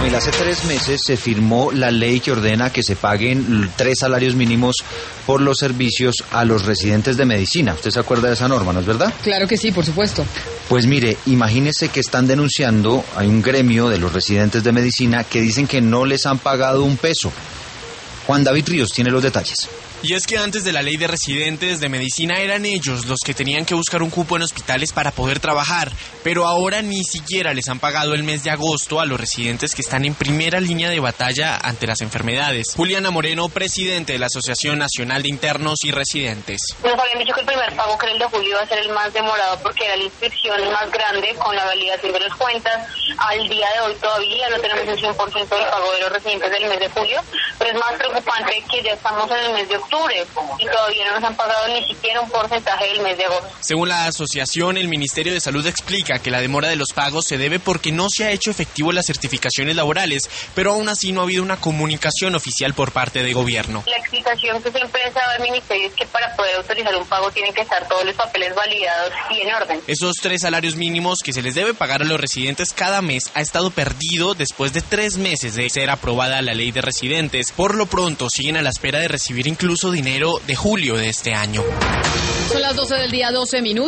Camila, hace 3 meses se firmó la ley que ordena que se paguen 3 salarios mínimos por los servicios a los residentes de medicina. ¿Usted se acuerda de esa norma, no es verdad? Claro que sí, por supuesto. Pues mire, imagínese que están denunciando, hay un gremio de los residentes de medicina que dicen que no les han pagado un peso. Juan David Ríos tiene los detalles. Y es que antes de la ley de residentes de medicina eran ellos los que tenían que buscar un cupo en hospitales para poder trabajar, pero ahora ni siquiera les han pagado el mes de agosto a los residentes que están en primera línea de batalla ante las enfermedades. Juliana Moreno, presidente de la Asociación Nacional de Internos y Residentes. Nos habían dicho que el primer pago, que era el de julio, iba a ser el más demorado porque era la inscripción más grande con la validación de las cuentas. Al día de hoy todavía no tenemos el 100% del pago de los residentes del mes de julio, pero es más preocupante que ya estamos en el mes de octubre y todavía no nos han pagado ni siquiera un porcentaje del mes de agosto. Según la asociación, el Ministerio de Salud explica que la demora de los pagos se debe porque no se ha hecho efectivo las certificaciones laborales, pero aún así no ha habido una comunicación oficial por parte del gobierno. La explicación que siempre ha dado el Ministerio es que para poder autorizar un pago tienen que estar todos los papeles validados y en orden. Esos 3 salarios mínimos que se les debe pagar a los residentes cada mes ha estado perdido después de 3 meses de ser aprobada la ley de residentes. Por lo pronto siguen a la espera de recibir incluso dinero de julio de este año. Son las 12 del día, 12 minutos.